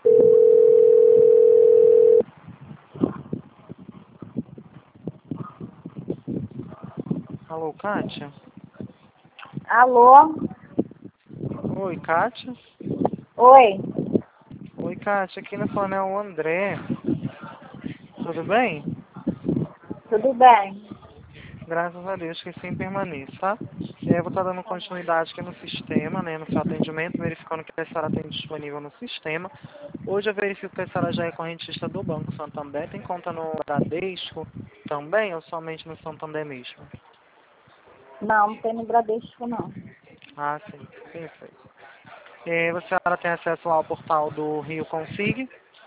Alô, Kátia? Alô? Oi, Kátia? Oi, Oi, Kátia. Aqui na fala é o André. Tudo bem? tudo bem? Graças a Deus que sim permaneça, tá? Eu vou estar dando continuidade aqui no sistema, né, no seu atendimento, verificando que a senhora tem disponível no sistema. Hoje eu verifico que a senhora já é correntista do Banco Santander. Tem conta no Bradesco também ou somente no Santander mesmo? Não tem no Bradesco, não. Ah, sim. Perfeito. A senhora tem acesso ao portal do Rio Consig?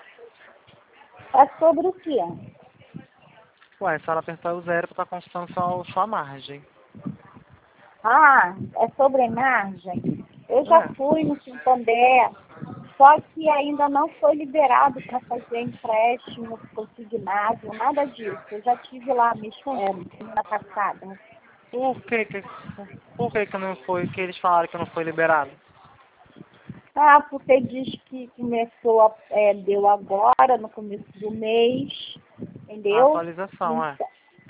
É sobre o quê? Ué, a senhora apertar o zero para estar consultando sua margem. Ah, é sobre margem. Eu já É. fui no Santander, só que ainda não foi liberado para fazer empréstimo consignado, nada disso. Eu já tive lá semana passada. Por que que não foi, que eles falaram que não foi liberado? Ah, porque diz que começou, deu agora, no começo do mês, A entendeu? atualização, é. Então,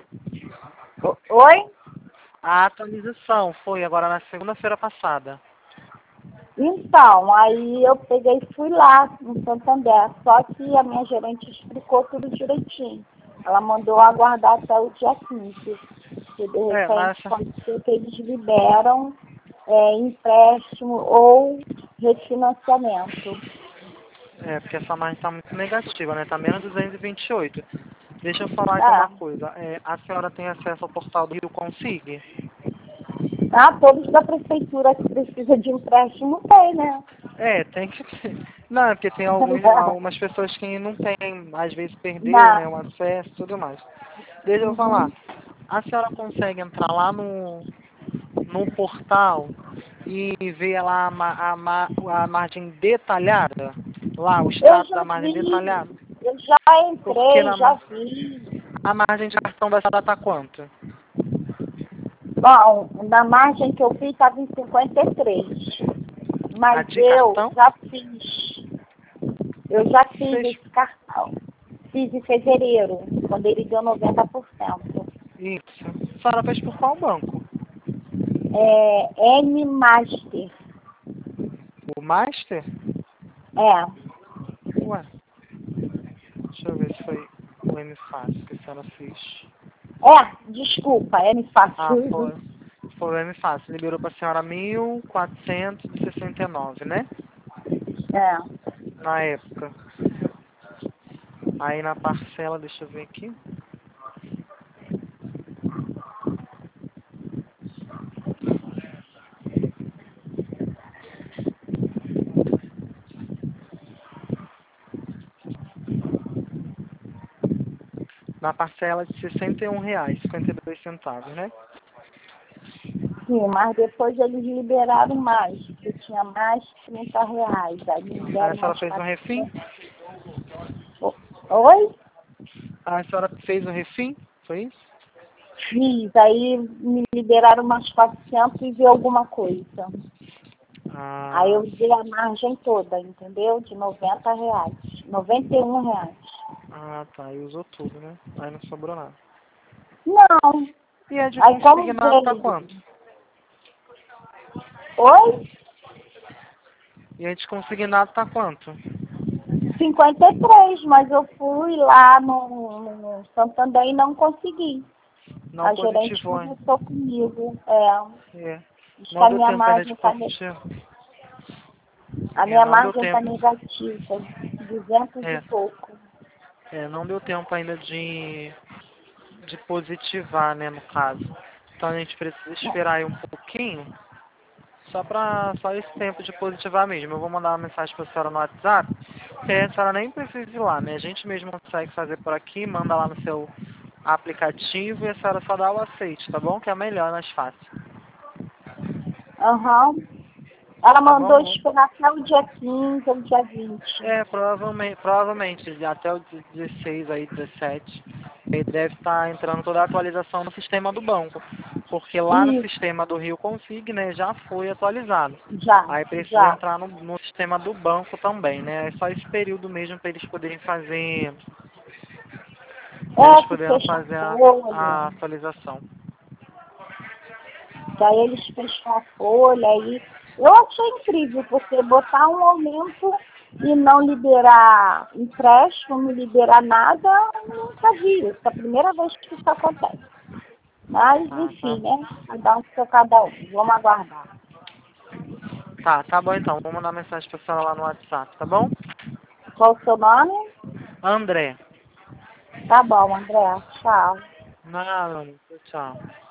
oi? A atualização foi agora na segunda-feira passada. Então, aí eu peguei e fui lá no Santander, só que a minha gerente explicou tudo direitinho. Ela mandou aguardar até o dia 15, que de É, mas repente pode ser que eles liberam empréstimo ou refinanciamento. porque essa margem está muito negativa, né? Tá menos 228. Deixa eu falar aqui uma Ah, coisa. A senhora tem acesso ao portal do Rio Consig? todos da prefeitura que precisa de empréstimo tem, né? Tem que ter. Não, é porque tem algumas pessoas que não têm, às vezes perdeu, né, Não. o acesso e tudo mais. Deixa eu falar. Uhum. A senhora consegue entrar lá no portal e ver lá a margem detalhada? Lá, o Eu extrato já da margem vi, detalhada? eu já Porque entrei, já vi. a margem de cartão da senhora tá quanto? Bom, na margem que eu fiz estava em 53. A Mas de cartão? eu já fiz Fez esse cartão. Fiz em fevereiro, quando ele deu 90%. isso. A senhora fez por qual banco? N-Master. O Master? É, Ué, deixa eu ver se foi o M Fácil que a senhora fez. desculpa, Ah, N-Fácil. foi o M Fácil. Liberou para a senhora 1.469, né? É. Na época. Aí na parcela, deixa eu ver aqui. Na parcela de R$ 61,52, né? Sim, mas depois eles liberaram mais, porque tinha mais R$ 30. Aí me Aí a deram senhora mais fez um refim? 400. Oi? Aí a senhora fez um refim? Foi isso? Fiz, aí me liberaram umas 400 e vi alguma coisa. Aí Ah, eu dei a margem toda, entendeu? De R$ 90. R$ 91. tá. Aí usou tudo, né? Aí não sobrou nada. Não. E a de Aí como consignado tá veio? quanto? Oi? E a de consignado tá quanto? 53, mas eu fui lá no Santander e não consegui. Não A gerente positivou, hein? conversou comigo. É. Diz que Não deu tempo ainda de positivo. a É, minha não deu margem está tempo. negativa, 200 e É, pouco. não deu tempo ainda de positivar, né, no caso. Então a gente precisa esperar aí um pouquinho, só esse tempo de positivar mesmo. Eu vou mandar uma mensagem para a senhora no WhatsApp, que aí a senhora nem precisa ir lá, né? A gente mesmo consegue fazer por aqui, manda lá no seu aplicativo e a senhora só dá o aceite, tá bom? Que é melhor, mais fácil. Aham. Ela Tá mandou bom? esperar até o dia 15 ou dia 20. Provavelmente até o 16 aí, 17. aí deve estar entrando toda a atualização no sistema do banco. Porque lá no sistema do Rio Config, né, já foi atualizado. Aí precisa entrar no sistema do banco também, né? É só esse período mesmo para eles poderem fazer... Eles poderem fazer a atualização. Daí eles fecham a folha aí. Eu achei incrível você botar um aumento e não liberar empréstimo, não liberar nada, eu nunca vi isso. É a primeira vez que isso acontece. Mas, enfim, né? Cada um com cada um. Vamos aguardar. Tá bom então. Vou mandar mensagem pra senhora lá no WhatsApp, tá bom? Qual o seu nome? André. Tá bom, André. Tchau. Nada, tchau.